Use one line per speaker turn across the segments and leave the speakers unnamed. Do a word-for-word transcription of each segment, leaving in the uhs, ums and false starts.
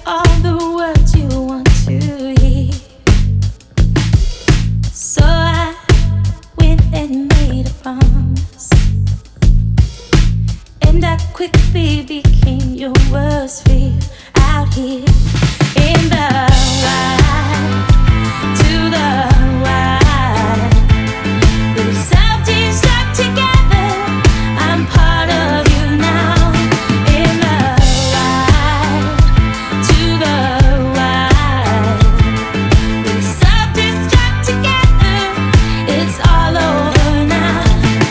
all the words you want to hear. So I went and made a promise, and I quickly became your worst fear out here in the wild, to the wild. We've self-destruct together. I'm part of you now. In the wild, to the wild. We've self-destruct together. It's all over now.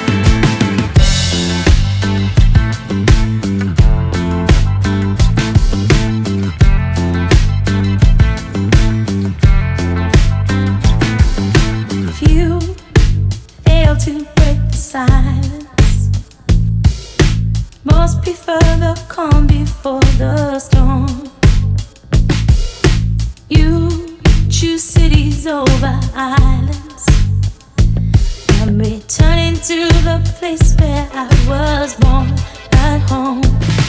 If you fail to break the silence, most prefer the calm before the storm. You choose cities over islands. I'm returning to the place where I was born, at home.